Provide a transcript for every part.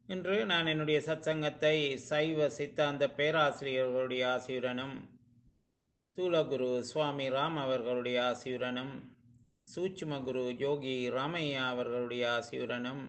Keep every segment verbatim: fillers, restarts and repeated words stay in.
இன்று நான் என்னுடைய சத்சங்கத்தை சைவ சித்தாந்த பேராசிரியர்களுடைய ஆசியுடனும் ஸ்தூலகுரு சுவாமி ராம் அவர்களுடைய ஆசியுடனும் சூட்சும குரு யோகி ராமையா அவர்களுடைய ஆசியுடனும்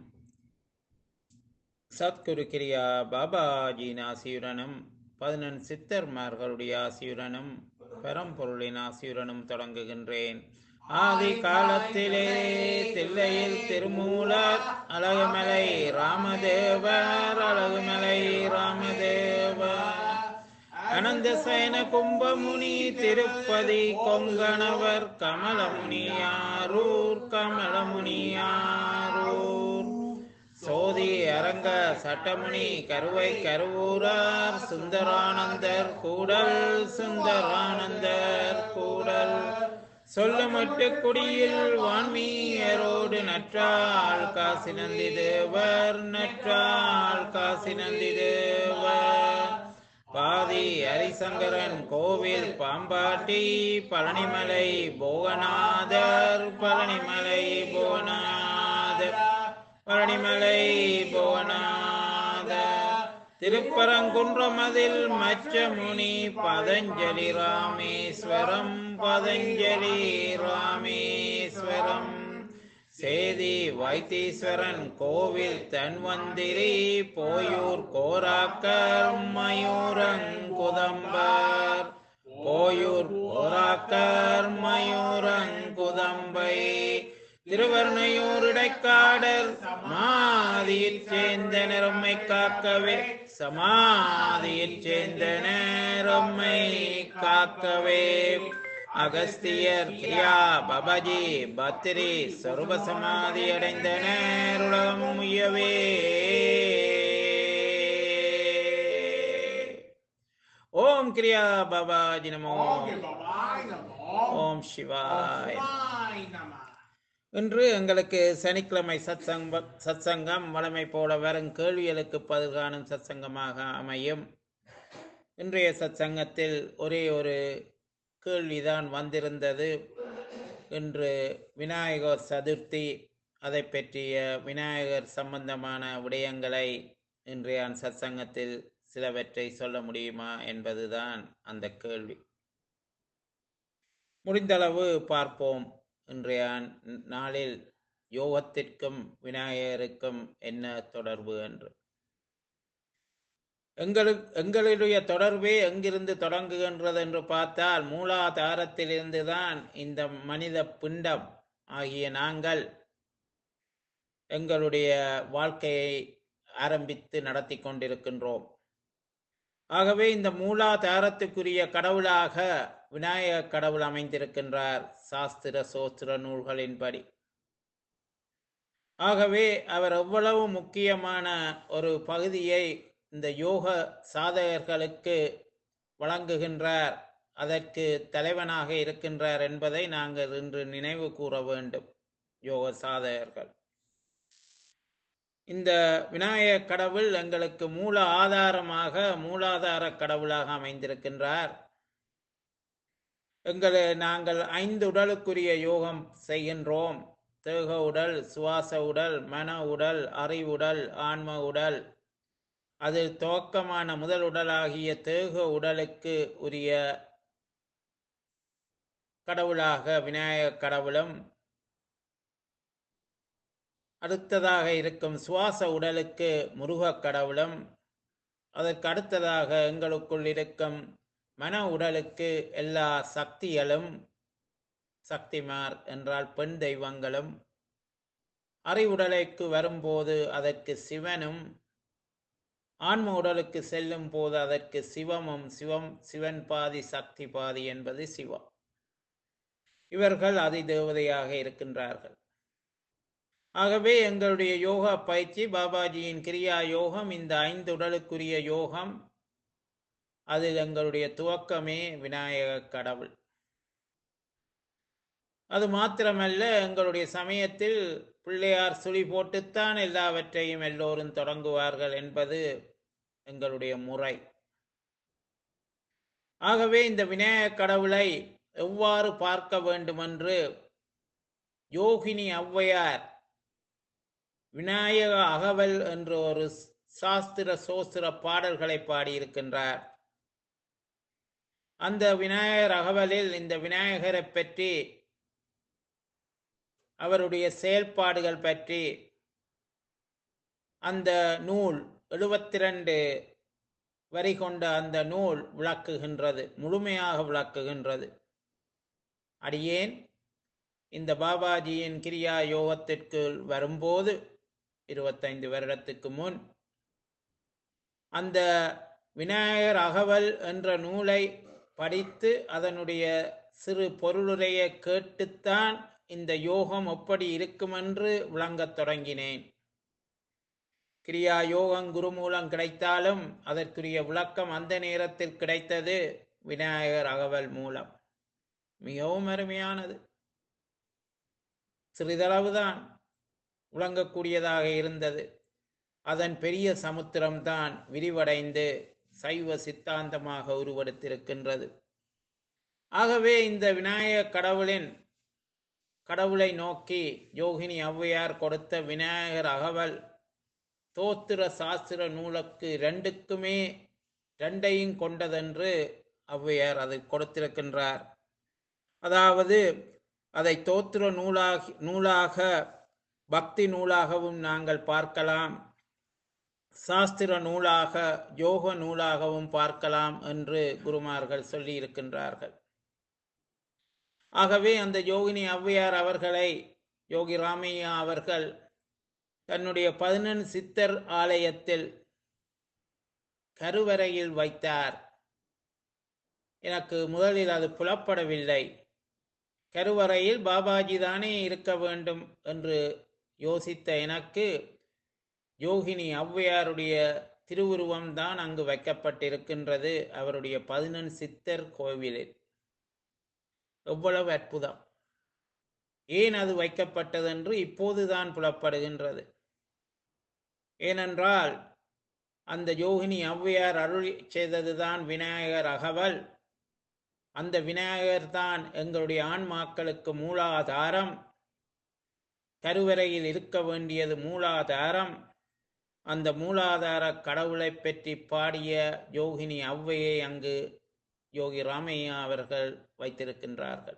சத்குரு கிரியா பாபாஜியின் ஆசியுடனும் பதினெண் சித்தர்மார்களுடைய ஆசியுடனும் பரம்பொருளின் ஆசியுடனும் தொடங்குகின்றேன். ஆதி காலத்திலே தில்லையில் திருமூலர் அழகுமலை ராமதேவர் அழகுமலை ராமதேவர் அனந்த சயன கும்பமுனி திருப்பதி கொங்கணவர் கமலமுனியாரூர் கமலமுனியாரூர் சோதி அரங்க சட்டமுனி கருவை கருவூரார் சுந்தரானந்தர் கூடல் சுந்தரானந்தர் கூடல் சொல்லுமட்டு குடியில் வான்மீயரோடு நற்றால் காசி நந்தி தேவர் நற்றால் காசி நந்தி தேவர் பாதி ஹரிசங்கரன் கோவில் பாம்பாட்டி பழனிமலை போகநாதர் பழனிமலை போகநாதர் பழனிமலை போகநாதர் திருப்பரங்குன்றமதில் மச்சமுனி பதஞ்சலி ராமேஸ்வரம் பதஞ்சலி ராமேஸ்வரம் சேதி வைத்தீஸ்வரன் கோவில் தன்வந்திரி போயூர் கோராக்கர் மயூரங்குதம்பர் போயூர் கோராக்கர் மயூரங்குதம்பை திருவர்ணையூர் இடைக்காடர் சமாதியில் சேர்ந்த நிறம்மை காக்கவே சமாதியில் சேர்ந்த நேரம்மை காக்கவே அகஸ்தியர் கிரியா பாபாஜி பத்திரி சர்வ சமாதி அடைந்த நேருலகம் உயவே. ஓம் கிரியா பாபாஜி நமோ. ஓம் சிவாய். இன்று எங்களுக்கு சனிக்கிழமை சத்சங்க சத்சங்கம் வழமை போல வரும் கேள்விகளுக்கு பதில் காணும் சத்சங்கமாக அமையும். இன்றைய சத்சங்கத்தில் ஒரே ஒரு கேள்விதான் வந்திருந்தது. இன்று விநாயகர் சதுர்த்தி, அதை பற்றிய விநாயகர் சம்பந்தமான விடயங்களை இன்றைய சத்சங்கத்தில் சிலவற்றை சொல்ல முடியுமா என்பதுதான் அந்த கேள்வி. முடிந்தளவு பார்ப்போம். இன்றைய நாளில் யோகத்திற்கும் விநாயகருக்கும் என்ன தொடர்பு என்று. எங்களுக்கு எங்களுடைய தொடர்பே எங்கிருந்து தொடங்குகின்றது என்று பார்த்தால் மூலாதாரத்திலிருந்து தான் இந்த மனித பிண்டம் ஆகிய நாங்கள் எங்களுடைய வாழ்க்கையை ஆரம்பித்து நடத்தி கொண்டிருக்கின்றோம். ஆகவே இந்த மூலாதாரத்துக்குரிய கடவுளாக விநாயக கடவுள் அமைந்திருக்கின்றார் சாஸ்திர சோஸ்திர நூல்களின்படி. ஆகவே அவர் எவ்வளவு முக்கியமான ஒரு பகுதியை இந்த யோக சாதகர்களுக்கு வழங்குகின்றார், அதற்கு தலைவனாக இருக்கின்றார் என்பதை நாங்கள் இன்று நினைவு கூற வேண்டும். யோக சாதகர்கள் இந்த விநாயக கடவுள் எங்களுக்கு மூல ஆதாரமாக மூலாதார கடவுளாக அமைந்திருக்கின்றார். எங்களை நாங்கள் ஐந்து உடலுக்குரிய யோகம் செய்கின்றோம். தேக உடல், சுவாச உடல், மன உடல், அறிவுடல், ஆன்ம உடல். அதில் துவக்கமான முதல் உடலாகிய தேக உடலுக்கு உரிய கடவுளாக விநாயக கடவுளும், அடுத்ததாக இருக்கும் சுவாச உடலுக்கு முருக கடவுளும், அதற்கு அடுத்ததாக எங்களுக்குள் இருக்கும் மன உடலுக்கு எல்லா சக்திகளும், சக்திமார் என்றால் பெண் தெய்வங்களும், அறிவுடலுக்கு வரும்போது அதற்கு சிவனும், ஆன்ம உடலுக்கு செல்லும் போது அதற்கு சிவமும், சிவம் சிவன் பாதி சக்தி பாதி என்பது சிவம். இவர்கள் அதி தேவதையாக இருக்கின்றார்கள். ஆகவே எங்களுடைய யோகா பயிற்சி பாபாஜியின் கிரியா யோகம், இந்த ஐந்து உடலுக்குரிய யோகம், அதில் எங்களுடைய துவக்கமே விநாயக கடவுள். அது மாத்திரமல்ல, எங்களுடைய சமயத்தில் பிள்ளையார் சுழி போட்டுத்தான் எல்லாவற்றையும் எல்லோரும் தொடங்குவார்கள் என்பது எங்களுடைய முறை. ஆகவே இந்த விநாயக கடவுளை எவ்வாறு பார்க்க வேண்டுமென்று யோகினி ஔவையார் விநாயக அகவல் என்ற ஒரு சாஸ்திர சோஸ்திர பாடல்களை பாடியிருக்கின்றார். அந்த விநாயகர் அகவலில் இந்த விநாயகரை பற்றி, அவருடைய செயல்பாடுகள் பற்றி அந்த நூல் எழுபத்தி ரெண்டு வரி கொண்ட அந்த நூல் விளக்குகின்றது, முழுமையாக விளக்குகின்றது. அடியேன் இந்த பாபாஜியின் கிரியா யோகத்திற்கு வரும்போது இருபத்தைந்து வருடத்துக்கு முன் அந்த விநாயகர் அகவல் என்ற நூலை படித்து அதனுடைய சிறு பொருளுரையை கேட்டுத்தான் இந்த யோகம் எப்படி இருக்குமென்று விளங்கத் தொடங்கினேன். கிரியா யோகம் குரு மூலம் கிடைத்தாலும் அதற்குரிய விளக்கம் அந்த நேரத்தில் கிடைத்தது விநாயகர் அகவல் மூலம். மிகவும் அருமையானது. சிறிதளவுதான் விளங்கக்கூடியதாக இருந்தது. அதன் பெரிய சமுத்திரம்தான் விரிவடைந்து சைவ சித்தாந்தமாக உருவெடுத்திருக்கின்றது. ஆகவே இந்த விநாயக கடவுளின் கடவுளை நோக்கி யோகினி ஔவையார் கொடுத்த விநாயகர் அகவல் தோத்திர சாஸ்திர நூலுக்கு ரெண்டுக்குமே ரெண்டையும் கொண்டதென்று ஔவையார் அதை கொடுத்திருக்கின்றார். அதாவது அதை தோத்திர நூலாக நூலாக பக்தி நூலாகவும் நாங்கள் பார்க்கலாம், சாஸ்திர நூலாக யோக நூலாகவும் பார்க்கலாம் என்று குருமார்கள் சொல்லி இருக்கின்றார்கள். ஆகவே அந்த யோகினி ஔவையார் அவர்களை யோகி ராமையா அவர்கள் தன்னுடைய பதினெண் சித்தர் ஆலயத்தில் கருவறையில் வைத்தார். எனக்கு முதலில் அது புலப்படவில்லை. கருவறையில் பாபாஜி தானே இருக்க வேண்டும் என்று யோசித்த எனக்கு யோகினி ஔவையாருடைய திருவுருவம் தான் அங்கு வைக்கப்பட்டிருக்கின்றது, அவருடைய பதினெண் சித்தர் கோவிலில். எவ்வளவு அற்புதம்! ஏன் அது வைக்கப்பட்டது என்று இப்போதுதான் புலப்படுகின்றது. ஏனென்றால் அந்த யோகினி ஔவையார் அருள் செய்ததுதான் விநாயகர் அகவல். அந்த விநாயகர் தான் எங்களுடைய ஆன்மாக்களுக்கு மூலாதாரம். கருவறையில் இருக்க வேண்டியது மூலாதாரம். அந்த மூலாதார கடவுளை பற்றி பாடிய யோகினி ஔவையை அங்கு யோகி ராமையா அவர்கள் வைத்திருக்கின்றார்கள்.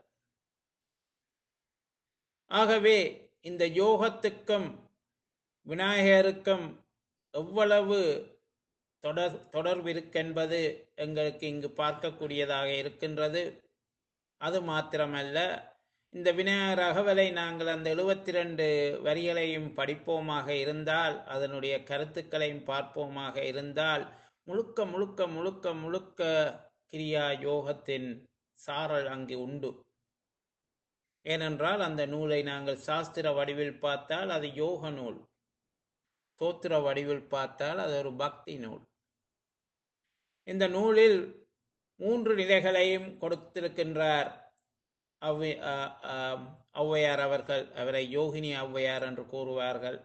ஆகவே இந்த யோகத்துக்கும் விநாயகருக்கும் எவ்வளவு தொடர் தொடர்பு இருக்கென்பது எங்களுக்கு இங்கு பார்க்கக்கூடியதாக இருக்கின்றது. அது மாத்திரமல்ல, இந்த விநாயகர் அகவலை நாங்கள் அந்த எழுபத்தி ரெண்டு வரிகளையும் படிப்போமாக இருந்தால், அதனுடைய கருத்துக்களையும் பார்ப்போமாக இருந்தால், முழுக்க முழுக்க முழுக்க முழுக்க கிரியா யோகத்தின் சாரல் அங்கு உண்டு. ஏனென்றால் அந்த நூலை நாங்கள் சாஸ்திர வடிவில் பார்த்தால் அது யோக நூல், தோத்திர வடிவில் பார்த்தால் அது ஒரு பக்தி நூல். இந்த நூலில் மூன்று நிலைகளையும் கொடுத்திருக்கின்றார் ஔவை ஔவையார் அவர்கள். அவரை யோகினி ஔவையார் என்று கூறுவார்கள்.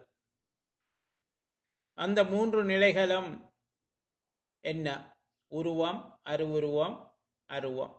அந்த மூன்று நிலைகளும் என்ன? உருவம், அருவுருவம், அருவம்.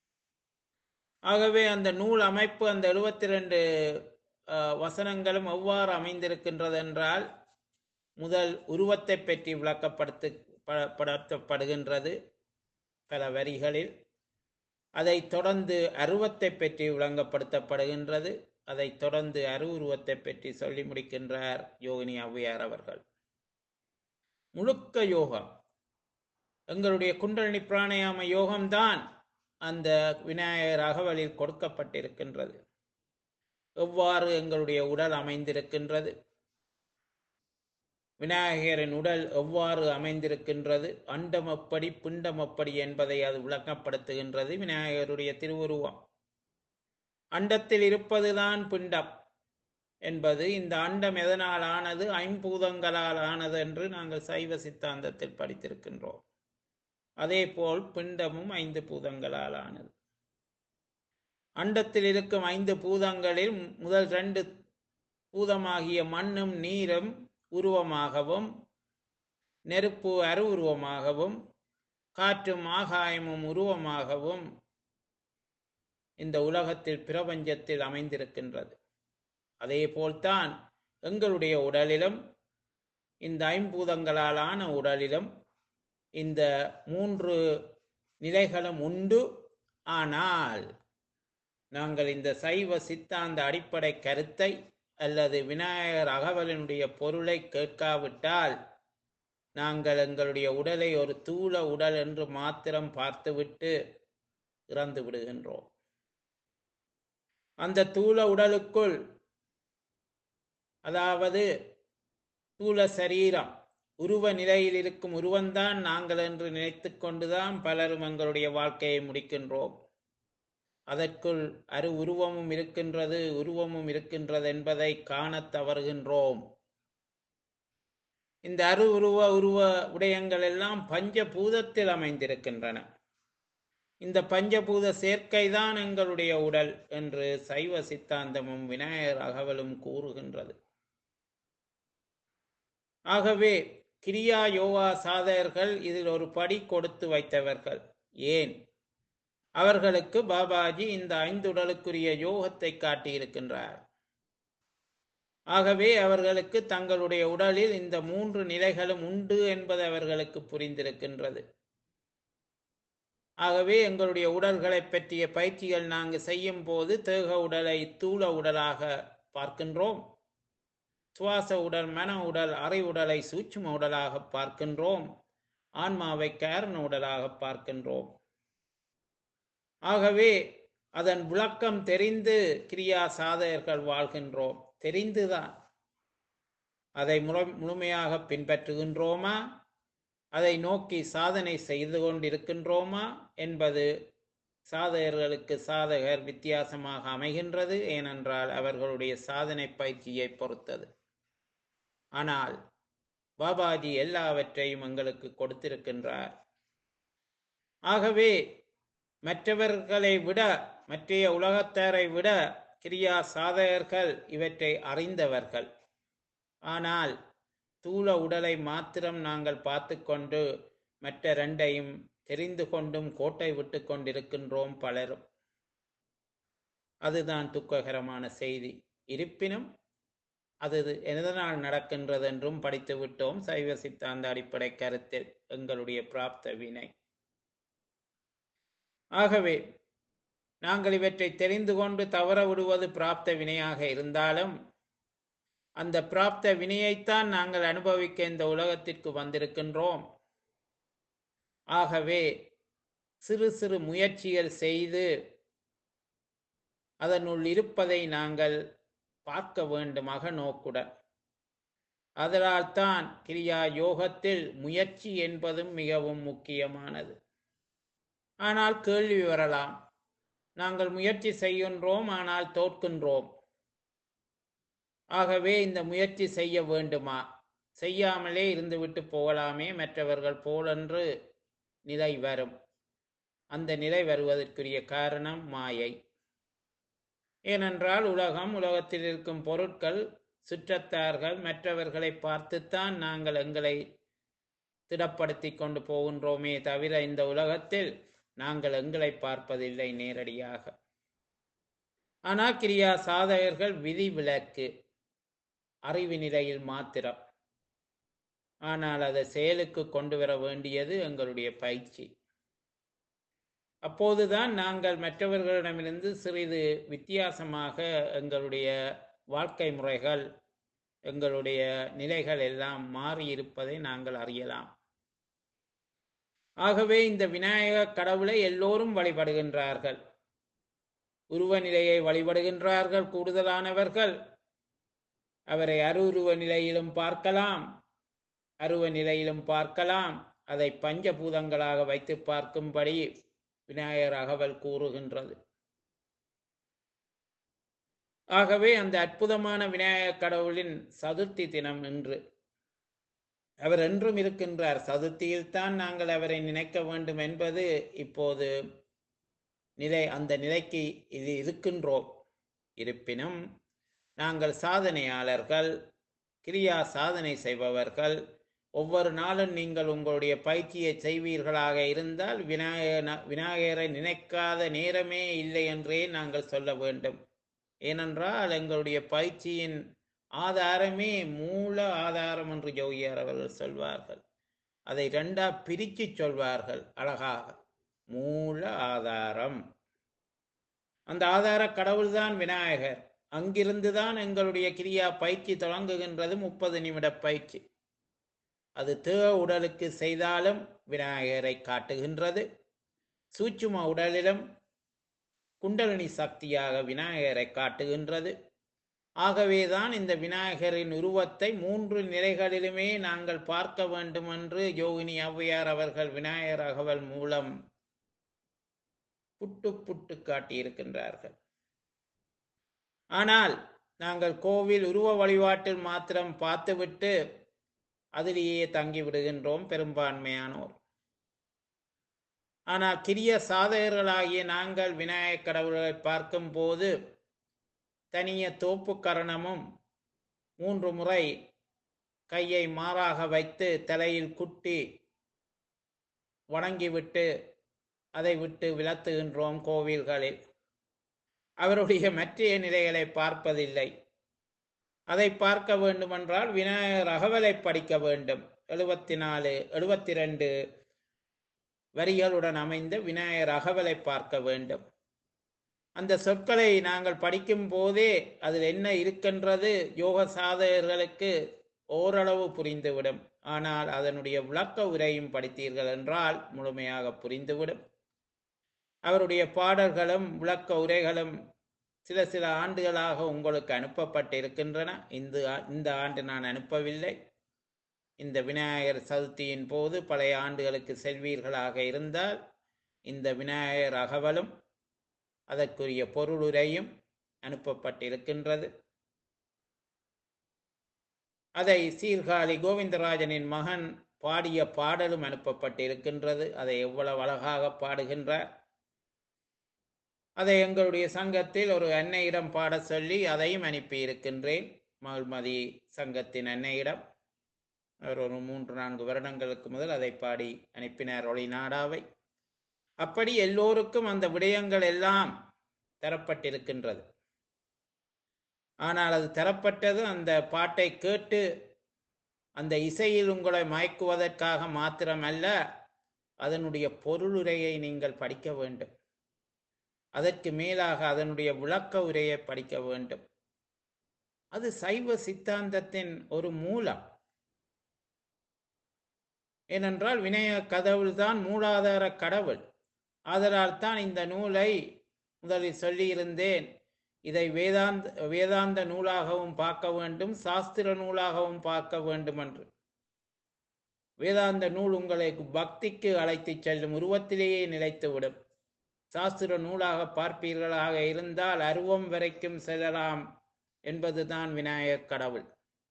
ஆகவே அந்த நூல் அமைப்பு, அந்த எழுபத்தி ரெண்டு வசனங்களும் எவ்வாறு அமைந்திருக்கின்றது என்றால், முதல் உருவத்தை பற்றி விளக்கப்படுத்து படுத்தப்படுகின்றது பல வரிகளில். அதைத் தொடர்ந்து அருவத்தை பற்றி விளங்கப்படுத்தப்படுகின்றது. அதைத் தொடர்ந்து அருவுருவத்தை பற்றி சொல்லி முடிக்கின்றார் யோகினி ஔவையார் அவர்கள். முழுக்க யோகம், எங்களுடைய குண்டலினி பிராணாயாம யோகம்தான் அந்த விநாயகர் அகவலில் கொடுக்கப்பட்டிருக்கின்றது. எவ்வாறு எங்களுடைய உடல் அமைந்திருக்கின்றது, விநாயகரின் உடல் எவ்வாறு அமைந்திருக்கின்றது, அண்டம் எப்படி பிண்டம் எப்படி என்பதை அது விளக்கப்படுத்துகின்றது விநாயகருடைய திருவுருவம். அண்டத்தில் இருப்பதுதான் பிண்டம் என்பது, இந்த அண்டம் எதனால் ஆனது? ஐம்பூதங்களால் ஆனது என்று நாங்கள் சைவ சித்தாந்தத்தில் படித்திருக்கின்றோம். அதே போல் பிண்டமும் ஐந்து பூதங்களால் ஆனது. அண்டத்தில் இருக்கும் ஐந்து பூதங்களில் முதல் ரெண்டு பூதமாகிய மண்ணும் நீரும் உருவமாகவும், நெருப்பு அரு உருவமாகவும், காற்றும் ஆகாயமும் உருவமாகவும் இந்த உலகத்தில் பிரபஞ்சத்தில் அமைந்திருக்கின்றது. அதே போல்தான் எங்களுடைய உடலிலும் இந்த ஐம்பூதங்களாலான உடலிலும் இந்த மூன்று நிலைகளும் உண்டு. ஆனால் நாங்கள் இந்த சைவ சித்தாந்த அடிப்படை கருத்தை அல்லது விநாயகர் அகவலினுடைய பொருளை கேட்காவிட்டால் நாங்கள் எங்களுடைய உடலை ஒரு தூள உடல் என்று மாத்திரம் பார்த்துவிட்டு இறந்து விடுகின்றோம். அந்த தூள உடலுக்குள், அதாவது தூள சரீரம் உருவ நிலையில் இருக்கும் உருவந்தான் நாங்கள் என்று நினைத்து கொண்டுதான் பலரும் எங்களுடைய வாழ்க்கையை முடிக்கின்றோம். அதற்குள் அரு உருவமும் இருக்கின்றது, உருவமும் இருக்கின்றது என்பதை காணத் தவறுகின்றோம். இந்த அரு உருவ உருவ விடயங்கள் எல்லாம் பஞ்சபூதத்தில் அமைந்திருக்கின்றன. இந்த பஞ்சபூத சேர்க்கைதான் எங்களுடைய உடல் என்று சைவ சித்தாந்தமும் விநாயகர் அகவலும் கூறுகின்றது. ஆகவே கிரியா யோகா சாதகர்கள் இதில் ஒரு படி கொடுத்து வைத்தவர்கள். ஏன்? அவர்களுக்கு பாபாஜி இந்த ஐந்துடலுக்குரிய யோகத்தை காட்டியிருக்கின்றார். ஆகவே அவர்களுக்கு தங்களுடைய உடலில் இந்த மூன்று நிலைகளும் உண்டு என்பது அவர்களுக்கு புரிந்திருக்கின்றது. ஆகவே எங்களுடைய உடல்களை பற்றிய பயிற்சிகள் நாங்கள் செய்யும் போது தேக உடலை தூள உடலாக பார்க்கின்றோம். சுவாச உடல், மன உடல், அறை உடலை சூட்சும உடலாக பார்க்கின்றோம். ஆன்மாவை காரண உடலாக பார்க்கின்றோம். ஆகவே அதன் விளக்கம் தெரிந்து கிரியா சாதகர்கள் வாழ்கின்றோம். தெரிந்துதான் அதை முழு முழுமையாக பின்பற்றுகின்றோமா, அதை நோக்கி சாதனை செய்து கொண்டிருக்கின்றோமா என்பது சாதகர்களுக்கு சாதகர் வித்தியாசமாக அமைகின்றது. ஏனென்றால் அவர்களுடைய சாதனை பயிற்சியை பொறுத்தது. ஆனால் பாபாஜி எல்லாவற்றையும் எங்களுக்கு கொடுத்திருக்கின்றார். ஆகவே மற்றவர்களை விட, மற்றைய உலகத்தாரை விட கிரியா சாதகர்கள் இவற்றை அறிந்தவர்கள். ஆனால் தூள உடலை மாத்திரம் நாங்கள் பார்த்து கொண்டு மற்ற ரெண்டையும் தெரிந்து கொண்டும் கோட்டை விட்டு கொண்டிருக்கின்றோம் பலரும். அதுதான் துக்ககரமான செய்தி. இருப்பினும் அது எதனால் நடக்கின்றது என்றும் படித்து விட்டோம் சைவ சித்தாந்த அடிப்படை கருத்தில், எங்களுடைய பிராப்த வினை. ஆகவே நாங்கள் இவற்றை தெரிந்து கொண்டு தவற விடுவது பிராப்த வினையாக இருந்தாலும் அந்த பிராப்த வினையைத்தான் நாங்கள் அனுபவிக்க இந்த உலகத்திற்கு வந்திருக்கின்றோம். ஆகவே சிறு சிறு முயற்சிகள் செய்து அதனுள் இருப்பதை நாங்கள் பார்க்க வேண்டும் அகநோக்குடன். அதனால் தான் கிரியா யோகத்தில் முயற்சி என்பதும் மிகவும் முக்கியமானது. ஆனால் கேள்வி வரலாம், நாங்கள் முயற்சி செய்கின்றோம் ஆனால் தோற்கின்றோம். ஆகவே இந்த முயற்சி செய்ய வேண்டுமா? செய்யாமலே இருந்துவிட்டு போகலாமே மற்றவர்கள் போலென்று நிலை வரும். அந்த நிலை வருவதற்குரிய காரணம் மாயை. ஏனென்றால் உலகம், உலகத்தில் இருக்கும் பொருட்கள், சுற்றத்தார்கள், மற்றவர்களை பார்த்துத்தான் நாங்கள் எங்களை திடப்படுத்தி கொண்டு போகின்றோமே தவிர இந்த உலகத்தில் நாங்கள் எங்களை பார்ப்பதில்லை நேரடியாக. ஆனால் கிரியா சாதகர்கள் விதி விலக்கு, அறிவு நிலையில் மாத்திரம். ஆனால் அதை செயலுக்கு கொண்டு வர வேண்டியது எங்களுடைய பயிற்சி. அப்போதுதான் நாங்கள் மற்றவர்களிடமிருந்து சிறிது வித்தியாசமாக எங்களுடைய வாழ்க்கை முறைகள், எங்களுடைய நிலைகள் எல்லாம் மாறியிருப்பதை நாங்கள் அறியலாம். ஆகவே இந்த விநாயக கடவுளை எல்லோரும் வழிபடுகின்றார்கள். உருவ நிலையை வழிபடுகின்றார்கள் கூடுதலானவர்கள். அவரை அருவுருவ நிலையிலும் பார்க்கலாம், அருவ நிலையிலும் பார்க்கலாம். அதை பஞ்சபூதங்களாக வைத்து பார்க்கும்படி விநாயகர் அகவல் கூறுகின்றது. ஆகவே அந்த அற்புதமான விநாயகர் கடவுளின் சதுர்த்தி தினம் இன்று. அவர் என்றும் இருக்கின்றார். சதுர்த்தியில் தான் நாங்கள் அவரை நினைக்க வேண்டும் என்பது இப்போது நிலை, அந்த நிலைக்கு இது இருக்கின்றோம். இருப்பினும் நாங்கள் சாதனையாளர்கள், கிரியா சாதனை செய்பவர்கள், ஒவ்வொரு நாளும் நீங்கள் உங்களுடைய பயிற்சியை செய்வீர்களாக இருந்தால் விநாயக விநாயகரை நினைக்காத நேரமே இல்லை என்றே நாங்கள் சொல்ல வேண்டும். ஏனென்றால் எங்களுடைய பயிற்சியின் ஆதாரமே மூல ஆதாரம் என்று யோகியார் அவர்கள் சொல்வார்கள். அதை இரண்டா பிரித்து சொல்வார்கள் அழகாக. மூல ஆதாரம், அந்த ஆதார கடவுள்தான் விநாயகர். அங்கிருந்துதான் எங்களுடைய கிரியா பயிற்சி தொடங்குகின்றது. முப்பது நிமிட பயிற்சி. அது தேக உடலுக்கு செய்தாலும் விநாயகரை காட்டுகின்றது. சூட்சும உடலிலும் குண்டலினி சக்தியாக விநாயகரை காட்டுகின்றது. ஆகவேதான் இந்த விநாயகரின் உருவத்தை மூன்று நிலைகளிலுமே நாங்கள் பார்க்க வேண்டும் என்று யோகினி ஔவையார் அவர்கள் விநாயகர் அகவல் மூலம் புட்டு புட்டு காட்டியிருக்கின்றார்கள். ஆனால் நாங்கள் கோவில் உருவ வழிபாட்டில் மாத்திரம் பார்த்துவிட்டு அதிலேயே தங்கி விடுகின்றோம் பெரும்பான்மையானோர். ஆனால் கிரிய சாதகர்களாகிய நாங்கள் விநாயகர் கடவுள்களை பார்க்கும் போது தனிய தோப்பு கரணமும் மூன்று முறை கையை மாறாக வைத்து தலையில் குட்டி வணங்கிவிட்டு அதை விட்டு விலத்துகின்றோம் கோவில்களில். அவருடைய மற்ற நிலைகளை பார்ப்பதில்லை. அதை பார்க்க வேண்டுமென்றால் விநாயகர் அகவலை படிக்க வேண்டும். எழுபத்தி நாலு எழுபத்தி ரெண்டு வரிகளுடன் அமைந்த விநாயகர் அகவலை பார்க்க வேண்டும். அந்த சொற்களை நாங்கள் படிக்கும் போதே அதில் என்ன இருக்கின்றது யோக சாதகர்களுக்கு ஓரளவு புரிந்துவிடும். ஆனால் அதனுடைய விளக்க உரையும் படித்தீர்கள் என்றால் முழுமையாக புரிந்துவிடும். அவருடைய பாடல்களும் விளக்க உரைகளும் சில சில ஆண்டுகளாக உங்களுக்கு அனுப்பப்பட்டிருக்கின்றன. இந்த இந்த ஆண்டு நான் அனுப்பவில்லை. இந்த விநாயகர் சதுர்த்தியின் போது பழைய ஆண்டுகளுக்கு செல்வீர்களாக இருந்தால் இந்த விநாயகர் அகவலும் அதற்குரிய பொருளுரையும் அனுப்பப்பட்டிருக்கின்றது. அதை சீர்காழி கோவிந்தராஜனின் மகன் பாடிய பாடலும் அனுப்பப்பட்டிருக்கின்றது. அதை எவ்வளவு அழகாக பாடுகின்றார். அதை எங்களுடைய சங்கத்தில் ஒரு அன்னையிடம் பாட சொல்லி அதையும் அனுப்பி இருக்கின்றேன். மகிழ்மதி சங்கத்தின் அன்னையிடம் அவர் ஒரு மூன்று நான்கு வருடங்களுக்கு முதல் அதை பாடி அனுப்பினார் ஒளிநாடாவை. அப்படி எல்லோருக்கும் அந்த விடயங்கள் எல்லாம் தரப்பட்டிருக்கின்றது. ஆனால் அது தரப்பட்டது அந்த பாட்டை கேட்டு அந்த இசையில் உங்களை மயக்குவதற்காக மாத்திரமல்ல, அதனுடைய பொருளுரையை நீங்கள் படிக்க வேண்டும். அதற்கு மேலாக அதனுடைய விளக்க உரையை படிக்க வேண்டும். அது சைவ சித்தாந்தத்தின் ஒரு மூலம். ஏனென்றால் விநாயகர் கடவுள் தான் மூலாதார கடவுள். ஆதலால் தான் இந்த நூலை முதலில் சொல்லியிருந்தேன். இதை வேதாந்த வேதாந்த நூலாகவும் பார்க்க வேண்டும், சாஸ்திர நூலாகவும் பார்க்க வேண்டும் என்று. வேதாந்த நூல் உங்களை பக்திக்கு அழைத்து செல்லும், உருவத்திலேயே நிலைத்துவிடும். சாஸ்திர நூலாக பார்ப்பீர்களாக இருந்தால் அருவம் வரைக்கும் செல்லலாம் என்பதுதான் விநாயகர் கடவுள்.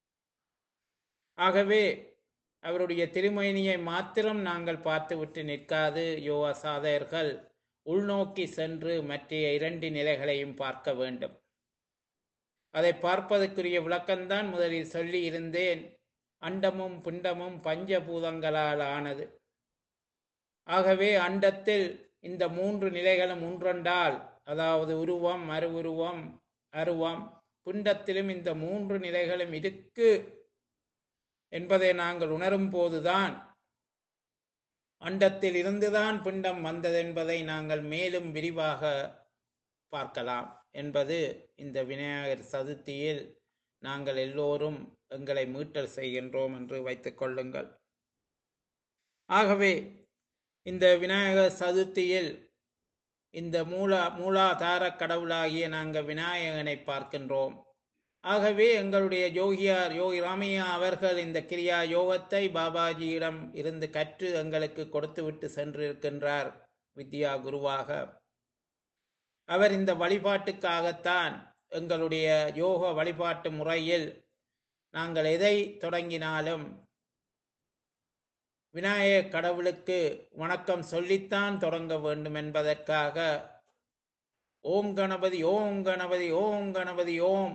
ஆகவே அவருடைய திருமேனியை மாத்திரம் நாங்கள் பார்த்துவிட்டு நிற்காது யோகா சாதகர்கள் உள்நோக்கி சென்று மற்ற இரண்டு நிலைகளையும் பார்க்க வேண்டும். அதை பார்ப்பதற்குரிய விளக்கம்தான் முதலில் சொல்லி இருந்தேன். அண்டமும் பிண்டமும் பஞ்சபூதங்களால் ஆனது. ஆகவே அண்டத்தில் இந்த மூன்று நிலைகளும் ஒன்றொன்றால், அதாவது உருவம், மறு உருவம், அருவம், பிண்டத்திலும் இந்த மூன்று நிலைகளும் இருக்கு என்பதை நாங்கள் உணரும் போதுதான் அண்டத்தில் இருந்துதான் பிண்டம் வந்தது என்பதை நாங்கள் மேலும் விரிவாக பார்க்கலாம் என்பது இந்த விநாயகர் சதுர்த்தியில் நாங்கள் எல்லோரும் எங்களை மீட்டல் செய்கின்றோம் என்று வைத்துக் கொள்ளுங்கள். ஆகவே இந்த விநாயகர் சதுர்த்தியில் இந்த மூலா மூலாதார கடவுளாகிய நாங்கள் விநாயகனை பார்க்கின்றோம். ஆகவே எங்களுடைய யோகியார் யோகி ராமையா அவர்கள் இந்த கிரியா யோகத்தை பாபாஜியிடம் இருந்து கற்று எங்களுக்கு கொடுத்துவிட்டு சென்றிருக்கின்றார் வித்யா குருவாக. அவர் இந்த வழிபாட்டுக்காகத்தான் எங்களுடைய யோக வழிபாட்டு முறையில் நாங்கள் எதை தொடங்கினாலும் விநாயகர் கடவுளுக்கு வணக்கம் சொல்லித்தான் தொடங்க வேண்டும் என்பதற்காக ஓம் கணபதி ஓம் கணபதி ஓம் கணபதி ஓம்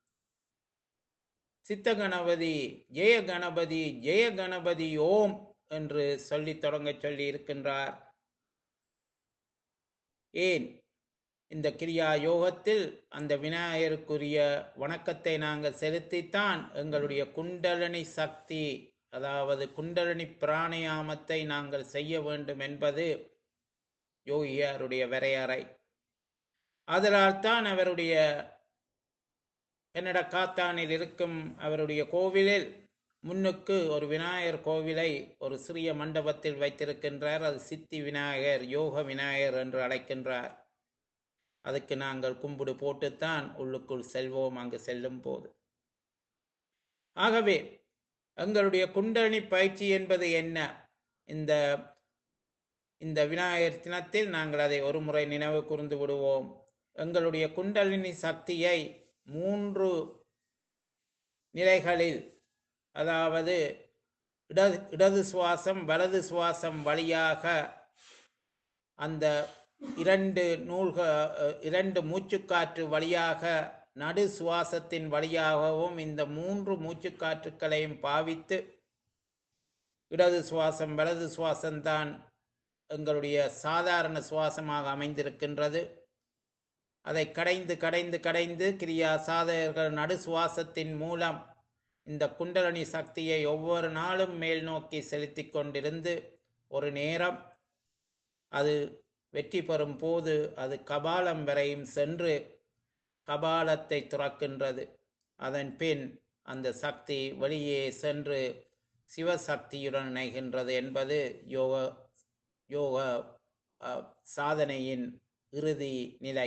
சித்த கணபதி ஜெய கணபதி ஜெய கணபதி ஓம் என்று சொல்லி தொடங்க சொல்லி இருக்கின்றார். ஏன் இந்த கிரியா யோகத்தில் அந்த விநாயகருக்குரிய வணக்கத்தை நாங்கள் செலுத்தித்தான் எங்களுடைய குண்டலினி சக்தி, அதாவது குண்டலினி பிராணயாமத்தை நாங்கள் செய்ய வேண்டும் என்பது யோகியாருடைய வரையறை. அதனால் தான் அவருடைய கன்னட காத்தானில் இருக்கும் அவருடைய கோவிலில் முன்னுக்கு ஒரு விநாயகர் கோவிலை ஒரு சிறிய மண்டபத்தில் வைத்திருக்கின்றார். அது சித்தி விநாயகர், யோக விநாயகர் என்று அழைக்கின்றார். அதுக்கு நாங்கள் கும்பிடு போட்டுத்தான் உள்ளுக்குள் செல்வோம் அங்கு செல்லும் போது. ஆகவே எங்களுடைய குண்டலினி பயிற்சி என்பது என்ன? இந்த இந்த விநாயகர் தினத்தில் நாங்கள் அதை ஒரு முறை நினைவு கூர்ந்து விடுவோம். எங்களுடைய குண்டலினி சக்தியை மூன்று நிலைகளில், அதாவது இடது இடது சுவாசம் வலது சுவாசம் வழியாக அந்த இரண்டு நூல்கள் இரண்டு மூச்சுக்காற்று வழியாக நடு சுவாசத்தின் வழியாகவும் இந்த மூன்று மூச்சுக்காற்றுக்களையும் பாவித்து, இடது சுவாசம் வலது சுவாசம்தான் எங்களுடைய சாதாரண சுவாசமாக அமைந்திருக்கின்றது. அதை கடைந்து கடைந்து கடைந்து கிரியா சாதகர்கள் நடு சுவாசத்தின் மூலம் இந்த குண்டலினி சக்தியை ஒவ்வொரு நாளும் மேல் நோக்கி செலுத்தி கொண்டிருந்து ஒரு நேரம் அது வெற்றி பெறும் போது அது கபாலம் வரையும் சென்று கபாலத்தை துறக்கின்றது. அதன் பின் அந்த சக்தி வெளியே சென்று சிவசக்தியுடன் இணைகின்றது என்பது யோக யோக சாதனையின் இறுதி நிலை.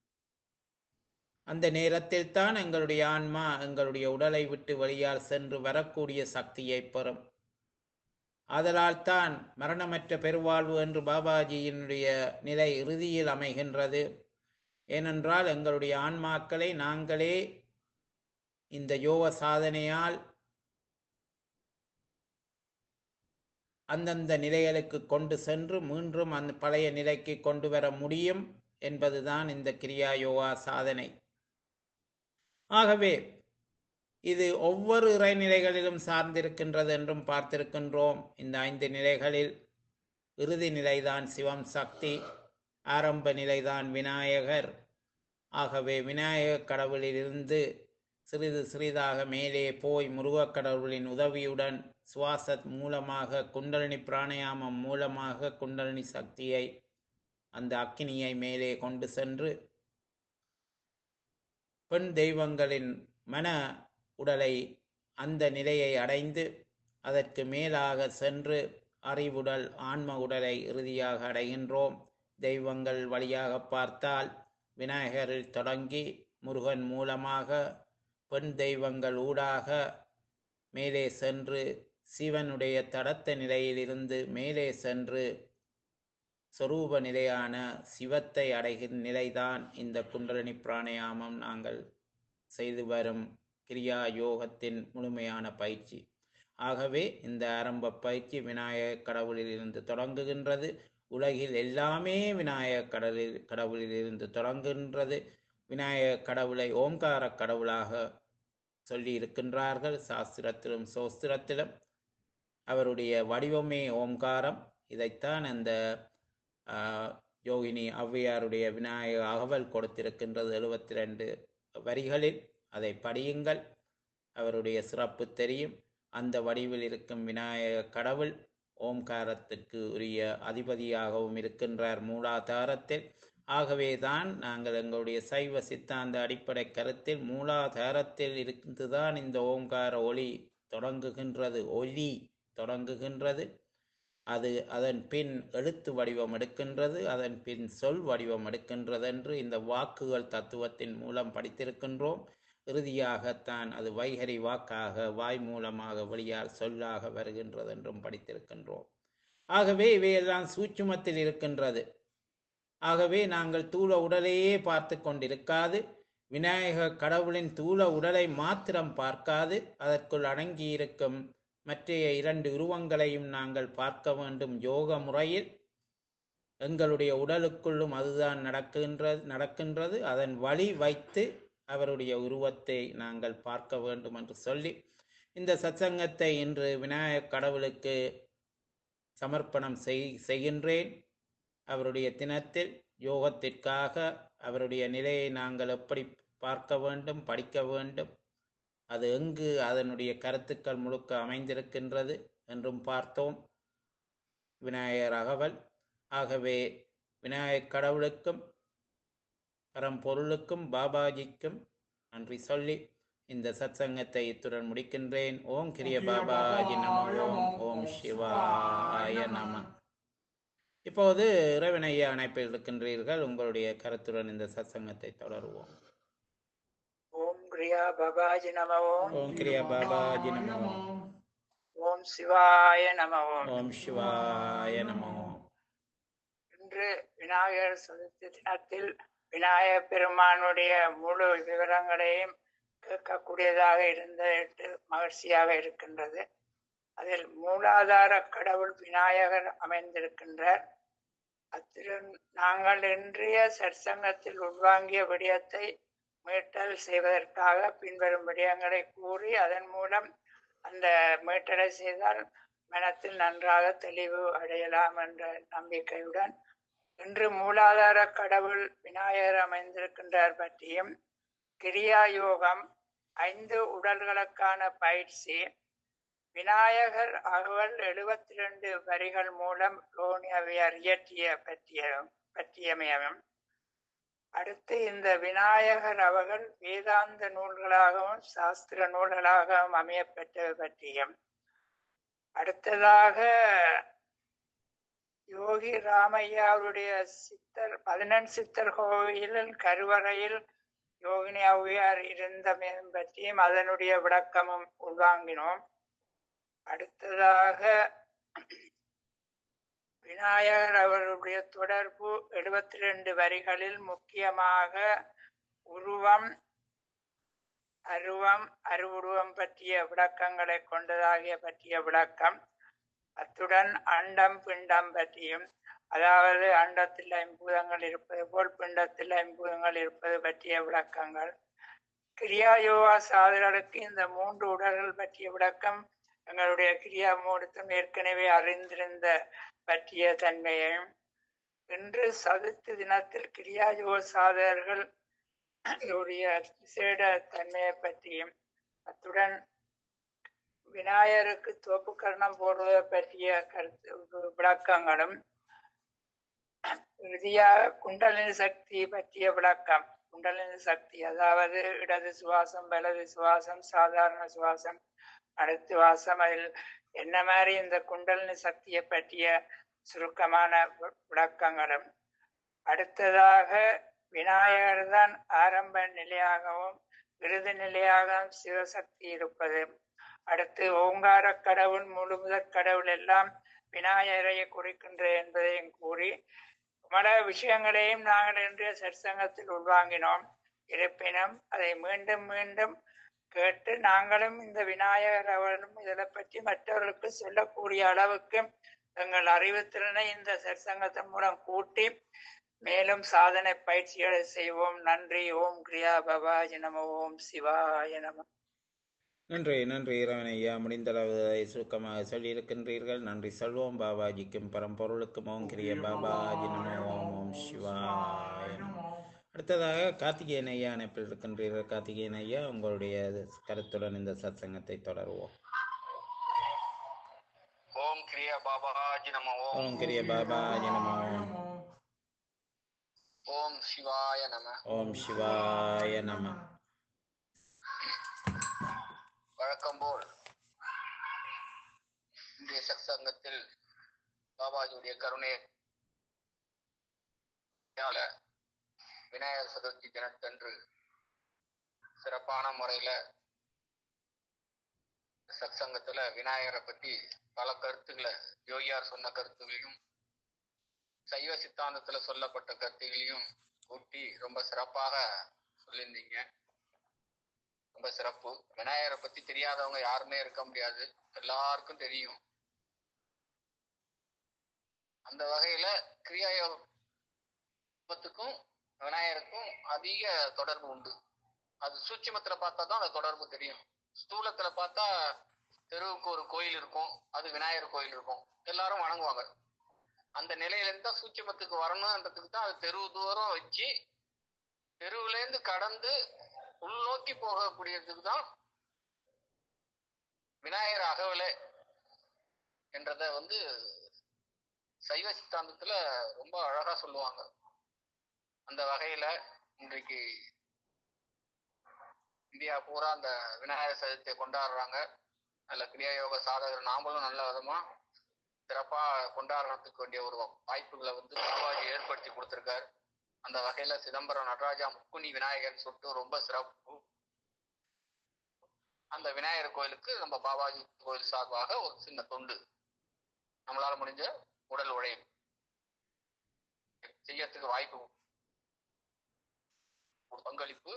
அந்த நேரத்தில் தான் எங்களுடைய ஆன்மா எங்களுடைய உடலை விட்டு வெளியால் சென்று வரக்கூடிய சக்தியை பெறும். அதனால் தான் மரணமற்ற பெருவாழ்வு என்று பாபாஜியினுடைய நிலை இறுதியில் அமைகின்றது. ஏனென்றால் எங்களுடைய ஆன்மாக்களை நாங்களே இந்த யோக சாதனையால் அந்தந்த நிலைகளுக்கு கொண்டு சென்று மீண்டும் அந்த பழைய நிலைக்கு கொண்டு வர முடியும் என்பதுதான் இந்த கிரியா யோகா சாதனை. ஆகவே இது ஒவ்வொரு இறைநிலைகளிலும் சார்ந்திருக்கின்றது என்றும் பார்த்திருக்கின்றோம். இந்த ஐந்து நிலைகளில் இறுதி நிலைதான் சிவம் சக்தி, ஆரம்ப நிலைதான் விநாயகர். ஆகவே விநாயகர் கடவுளிலிருந்து சிறிது சிறிதாக மேலே போய் முருகக் கடவுளின் உதவியுடன் சுவாச மூலமாக குண்டலினி பிராணயாமம் மூலமாக குண்டலினி சக்தியை அந்த அக்கினியை மேலே கொண்டு சென்று பெண் தெய்வங்களின் மன உடலை அந்த நிலையை அடைந்து அதற்கு மேலாக சென்று அறிவுடல் ஆன்ம உடலை இறுதியாக அடைகின்றோம். தெய்வங்கள் வழியாக பார்த்தால் விநாயகரில் தொடங்கி முருகன் மூலமாக பெண் தெய்வங்கள் ஊடாக மேலே சென்று சிவனுடைய தடத்த நிலையிலிருந்து மேலே சென்று சொரூப நிலையான சிவத்தை அடைகிற நிலைதான் இந்த குண்டலினி பிராணயாமம் நாங்கள் செய்து வரும் கிரியா யோகத்தின் முழுமையான பயிற்சி. ஆகவே இந்த ஆரம்ப பயிற்சி விநாயகர் கடவுளில் இருந்து தொடங்குகின்றது. உலகில் எல்லாமே விநாயகர் கடலில் கடவுளில் இருந்து தொடங்குகின்றது. விநாயகர் கடவுளை ஓம்கார கடவுளாக சொல்லி இருக்கின்றார்கள் சாஸ்திரத்திலும் சோஸ்திரத்திலும். அவருடைய வடிவமே ஓம்காரம். இதைத்தான் அந்த யோகினி ஔவையாருடைய விநாயக அகவல் கொடுத்திருக்கின்றது எழுபத்தி ரெண்டு வரிகளில். அதை படியுங்கள், அவருடைய சிறப்பு தெரியும். அந்த வடிவில் இருக்கும் விநாயக கடவுள் ஓம்காரத்துக்கு உரிய அதிபதியாகவும் இருக்கின்றார் மூலாதாரத்தில். ஆகவேதான் நாங்கள் எங்களுடைய சைவ சித்தாந்த அடிப்படை கருத்தில் மூலாதாரத்தில் இருந்துதான் இந்த ஓம்கார ஒளி தொடங்குகின்றது, ஒலி தொடங்குகின்றது. அது அதன் பின் எழுத்து வடிவம் எடுக்கின்றது, அதன் பின் சொல் வடிவம் எடுக்கின்றது என்று இந்த வாக்குகள் தத்துவத்தின் மூலம் படித்திருக்கின்றோம். இறுதியாகத்தான் அது வைகரி வாக்காக வாய் மூலமாக வெளியால் சொல்லாக வருகின்றது என்றும் படித்திருக்கின்றோம். ஆகவே இவையெல்லாம் சூட்சுமத்தில் இருக்கின்றது. ஆகவே நாங்கள் தூள உடலையே பார்த்து கொண்டிருக்காது, விநாயக கடவுளின் தூள உடலை மாத்திரம் பார்க்காது, அதற்குள் அடங்கியிருக்கும் மற்றைய இரண்டு உருவங்களையும் நாங்கள் பார்க்க வேண்டும். யோக முறையில் எங்களுடைய உடலுக்குள்ளும் அதுதான் நடக்கின்றது நடக்கின்றது அதன் வழி வைத்து அவருடைய உருவத்தை நாங்கள் பார்க்க வேண்டும் என்று சொல்லி இந்த சத்சங்கத்தை இன்று விநாயகர் கடவுளுக்கு சமர்ப்பணம் செய் செய்கின்றேன். அவருடைய தினத்தில் யோகத்திற்காக அவருடைய நிலையை நாங்கள் எப்படி பார்க்க வேண்டும், படிக்க வேண்டும், அது எங்கு அதனுடைய கருத்துக்கள் முழுக்க அமைந்திருக்கின்றது என்றும் பார்த்தோம். விநாயகர் அகவல். ஆகவே விநாயகக் கடவுளுக்கும் பரம்பொருளுக்கும் பாபாஜிக்கும் நன்றி சொல்லி இந்த சத்சங்கத்தை இத்துடன் முடிக்கின்றேன். ஓம் கிரிய பாபாஜி நம. ஓம் ஓம் சிவாய நம. இப்போது இறைவனையா அணைப்பில் இருக்கின்றீர்கள். உங்களுடைய கருத்துடன் இந்த சத்சங்கத்தை தொடருவோம். ஓம் கிரியா பாபாஜி நம. ஓம் ஓம் கிரியா பாபாஜி நம. ஓம் ஓம் சிவாய நம. ஓம் ஓம் சிவாய நம. இன்று விநாயகர் சதுர்த்தி தினத்தில் விநாயகப் பெருமானுடைய முழு விவரங்களையும் கேட்கக்கூடியதாக இருந்தது மகிழ்ச்சியாக இருக்கின்றது. அதில் மூலாதார கடவுள் விநாயகர் அமைந்திருக்கின்றார். அத்துடன் நாங்கள் இன்றைய சற்சங்கத்தில் உள்வாங்கிய விடயத்தை மீட்டல் செய்வதற்காக பின்வரும் விடயங்களை கூறி அதன் மூலம் அந்த மீட்டலை செய்தால் மனத்தில் நன்றாக தெளிவு அடையலாம் என்ற நம்பிக்கையுடன் இன்று மூலாதார கடவுள் விநாயகர் அமைந்திருக்கின்றார் பற்றியும், கிரியா யோகம், ஐந்து உடல்களுக்கான பயிற்சி, விநாயகர் அகவல் எழுபத்தி ரெண்டு வரிகள் மூலம் லோனியவையர் இயற்றிய பற்றிய பற்றியமையும், அடுத்து இந்த விநாயகர் அவர்கள் வேதாந்த நூல்களாகவும் சாஸ்திர நூல்களாகவும் அமையப்பெற்றது பற்றியும், அடுத்ததாக யோகி ராமையாவுடைய சித்தர் பதினெண் சித்தர் கோயிலில் கருவறையில் யோகினி ஔவையார் இருந்த பற்றியும் அதனுடைய விளக்கமும் உள்வாங்கினோம். அடுத்ததாக விநாயகர் அவருடைய தொடர்பு எழுபத்தி ரெண்டு வரிகளில் முக்கியமாக உருவம், அருவம், அருவுருவம் பற்றிய விளக்கங்களை கொண்டதாகிய பற்றிய விளக்கம், அத்துடன் அண்டம் பிண்டம் பற்றியும், அதாவது அண்டத்தில் ஐம்பூதங்கள் இருப்பது போல் பிண்டத்தில் ஐம்பூதங்கள் இருப்பது பற்றிய விளக்கங்கள், கிரியா யோகா சாதகர்களுக்கு இந்த மூன்று உடல்கள் பற்றிய விளக்கம் எங்களுடைய கிரியா மூடத்தும் ஏற்கனவே அறிந்திருந்த பற்றிய தன்மையையும், இன்று சதுர்த்தி தினத்தில் கிரியா யோக சாதகர்கள் விசேட தன்மையை பற்றியும், அத்துடன் விநாயகருக்கு தோப்பு கர்ணம் போடுவதை பற்றிய கருத்து விளக்கங்களும், இறுதியாக குண்டலினி சக்தி பற்றிய விளக்கம். குண்டலினி சக்தி அதாவது இடது சுவாசம், வலது சுவாசம், சாதாரண சுவாசம், அடுத்து வாசம், அதில் என்ன மாதிரி இந்த குண்டலினி சக்தியை பற்றிய சுருக்கமான விளக்கங்களும், அடுத்ததாக விநாயகர் தான் ஆரம்ப நிலையாகவும் இறுதி நிலையாகவும் சிவசக்தி இருப்பது, அடுத்து ஓங்கார கடவுள் முழு முதற் கடவுள் எல்லாம் விநாயகரை குறிக்கின்ற என்பதையும் கூறி பல விஷயங்களையும் நாங்கள் இன்றைய சற்சங்கத்தில் உள்வாங்கினோம். இருப்பினும் அதை மீண்டும் மீண்டும் கேட்டு நாங்களும் இந்த விநாயகர் அவர்களும் இதை பற்றி மற்றவர்களுக்கு சொல்லக்கூடிய அளவுக்கு எங்கள் அறிவுத்திறனை இந்த சற்சங்கத்தின் மூலம் கூட்டி மேலும் சாதனை பயிற்சிகளை செய்வோம். நன்றி. ஓம் கிரியா பாபாஜி நம. ஓம் சிவாய நம. நன்றி நன்றி இறைவன் ஐயா. முடிந்தளவு சுருக்கமாக சொல்லியிருக்கின்றீர்கள். நன்றி சொல்வோம் பாபாஜிக்கும் பரம்பொருளுக்கும். ஓம் கிரிய பாபாஜி நம. ஓம் ஓம் சிவாய நம. அடுத்ததாக கார்த்திகேயன் ஐயா அணைப்பில் இருக்கின்றீர்கள். கார்த்திகேயன் ஐயா, உங்களுடைய கருத்துடன் இந்த சத்சங்கத்தை தொடருவோம். ஓம் கிரிய பாபாஜி நம. ஓம் கிரிய பாபாஜி நம. ஓம் சிவாய நம. ஓம் சிவாய நம. வழக்கம் போல் இன்றைய சத்சங்கத்தில் பாபாஜியுடைய கருணை விநாயகர் சதுர்த்தி தினத்தன்று சிறப்பான முறையில சத்சங்கத்துல விநாயகரை பத்தி பல கருத்துக்களை யோகியார் சொன்ன கருத்துகளையும் சைவ சித்தாந்தத்துல சொல்லப்பட்ட கருத்துகளையும் கூட்டி ரொம்ப சிறப்பாக சொல்லியிருந்தீங்க. ரொம்ப சிறப்பு. விநாயகரை பத்தி தெரியாதவங்க யாருமே இருக்க முடியாது, எல்லாருக்கும் தெரியும். அந்த வகையில கிரியா யோகத்துக்கும் விநாயகருக்கும் அதிக தொடர்பு உண்டு. அது சூட்சுமத்துல பார்த்தா தான் அந்த தொடர்பு தெரியும். ஸ்தூலத்துல பார்த்தா தெருவுக்கு ஒரு கோயில் இருக்கும், அது விநாயகர் கோயில் இருக்கும், எல்லாரும் வணங்குவாங்க. அந்த நிலையில இருந்தா சூட்சுமத்துக்கு வரணும்ன்றதுக்கு தான் அது தெருவு தூரம் வச்சு தெருவுலேருந்து கடந்து உள்நோக்கி போகக்கூடியதுக்கு தான் விநாயகர் அகவலே என்றத வந்து சைவ சித்தாந்தத்துல ரொம்ப அழகா சொல்லுவாங்க. அந்த வகையில இன்றைக்கு இந்தியா பூரா அந்த விநாயகர் சதுர்த்தியை கொண்டாடுறாங்க. நல்ல கிரியா யோக சாதகர் நாமளும் நல்ல விதமா சிறப்பா கொண்டாடுறதுக்கு வேண்டிய ஒரு வாய்ப்புகளை வந்து பாபாஜி ஏற்படுத்தி கொடுத்திருக்காரு. அந்த வகையில சிதம்பரம் நடராஜா முக்குனி விநாயகர் சொல்லிட்டு ரொம்ப சிறப்பு. அந்த விநாயகர் கோயிலுக்கு நம்ம பாபாஜி கோயில் சார்பாக ஒரு சின்ன தொண்டு, நம்மளால முடிஞ்ச உடல் உழைப்பு செய்யறதுக்கு வாய்ப்பு, பங்களிப்பு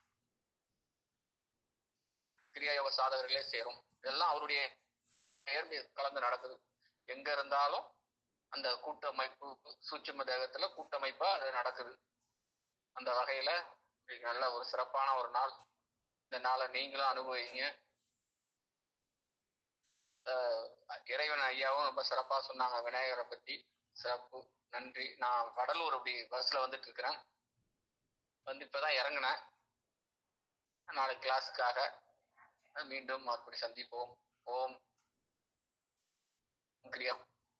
கிரியாயோக சாதகர்களே சேரும். இதெல்லாம் அவருடைய நேர்மை கலந்து நடக்குது. எங்க இருந்தாலும் அந்த கூட்டமைப்பு சூட்சும தேகத்துல கூட்டமைப்பா அது நடக்குது. அந்த வகையில நல்ல ஒரு சிறப்பான ஒரு நாள். இந்த நாளை நீங்களும் அனுபவிங்க. இறைவன் ஐயாவும் ரொம்ப சிறப்பா சொன்னாங்க விநாயகரை பத்தி. சிறப்பு, நன்றி. நான் கடலூர் அப்படி பஸ்ல வந்துட்டு இருக்கிறேன். வந்து இப்பதான் இறங்கினேன். நாளைக்கு கிளாஸுக்காக மீண்டும் மறுபடி சந்திப்போம். ஓம் கிரியா.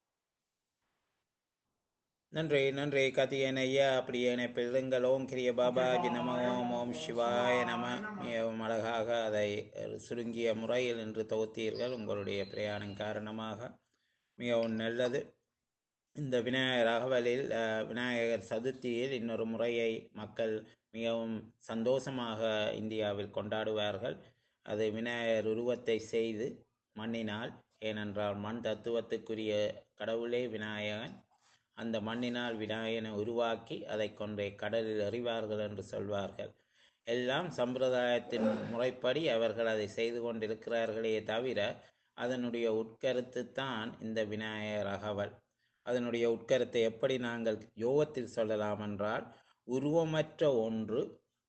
நன்றி நன்றி கார்த்திகேயன் ஐயா. அப்படியே இணைப்பில் ஓம் கிரிய பாபாஜி நம ஓம் ஓம் சிவாய நம. மிகவும் அழகாக அதை சுருங்கிய முறையில் இன்று தொகுத்தீர்கள். உங்களுடைய பிரயாணம் காரணமாக மிகவும் நல்லது. இந்த விநாயகர் அகவலில் விநாயகர் சதுர்த்தியில் இன்னொரு முறையை மக்கள் மிகவும் சந்தோஷமாக இந்தியாவில் கொண்டாடுவார்கள். அது விநாயகர் உருவத்தை செய்து மண்ணினால், ஏனென்றால் மண் தத்துவத்துக்குரிய கடவுளே விநாயகன். அந்த மண்ணினால் விநாயகனை உருவாக்கி அதை கொண்டே கடலில் எறிவார்கள் என்று சொல்வார்கள். எல்லாம் சம்பிரதாயத்தின் முறைப்படி அவர்கள் அதை செய்து கொண்டிருக்கிறார்களே தவிர அதனுடைய உட்கருத்து தான் இந்த விநாயகர் அகவல். அதனுடைய உட்கருத்தை எப்படி நாங்கள் யோகத்தில் சொல்லலாம் என்றால், உருவமற்ற ஒன்று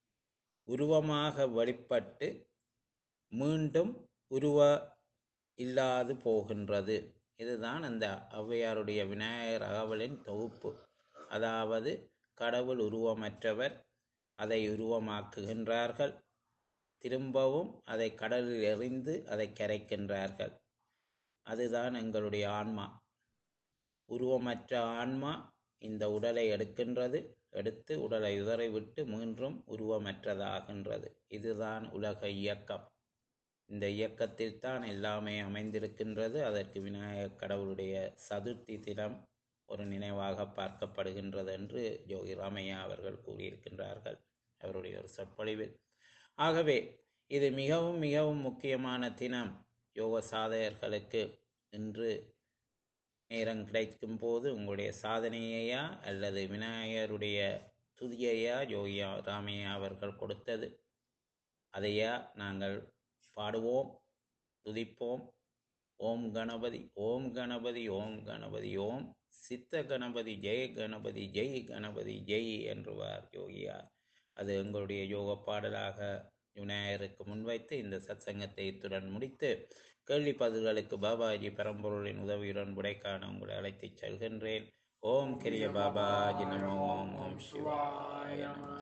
உருவமாக வெளிப்பட்டு மீண்டும் உருவ இல்லாது போகின்றது. இதுதான் அந்த ஔவையாருடைய விநாயகர் அகவலின் தொகுப்பு. அதாவது கடவுள் உருவமற்றவர், அதை உருவமாக்குகின்றார்கள், திரும்பவும் அதை கடலில் எறிந்து அதை கரைக்கின்றார்கள். அதுதான் எங்களுடைய ஆன்மா. உருவமற்ற ஆன்மா இந்த உடலை எடுக்கின்றது, எடுத்து உடலை உதறிவிட்டு மீண்டும் உருவமற்றதாகின்றது. இதுதான் உலக இயக்கம். இந்த இயக்கத்தில் தான் எல்லாமே அமைந்திருக்கின்றது. அதற்கு விநாயகர் கடவுளுடைய சதுர்த்தி தினம் ஒரு நினைவாக பார்க்கப்படுகின்றது என்று யோகி ராமையா அவர்கள் கூறியிருக்கின்றார்கள் அவருடைய ஒரு சொற்பொழிவில். ஆகவே இது மிகவும் மிகவும் முக்கியமான தினம் யோக சாதகர்களுக்கு. இன்று நேரம் கிடைக்கும் போது உங்களுடைய சாதனையையா அல்லது விநாயகருடைய துதியையா யோகி ராமையா அவர்கள் கொடுத்தது, அதையா நாங்கள் பாடுவோம், துதிப்போம். ஓம் கணபதி ஓம் கணபதி ஓம் கணபதி ஓம் சித்த கணபதி ஜெய கணபதி ஜெய் கணபதி ஜெய் என்றுவார் யோகியார். அது எங்களுடைய யோக பாடலாக விநாயகருக்கு முன்வைத்து இந்த சத்சங்கத்தை இத்துடன் முடித்து கேள்வி பதில்களுக்கு பாபாஜி பரம்பொருளின் உதவியுடன் விடைக்காண உங்களை அழைத்துச் செல்கின்றேன். ஓம் கிரிய பாபாஜி நம ஓம் ஓம் சிவாய நம.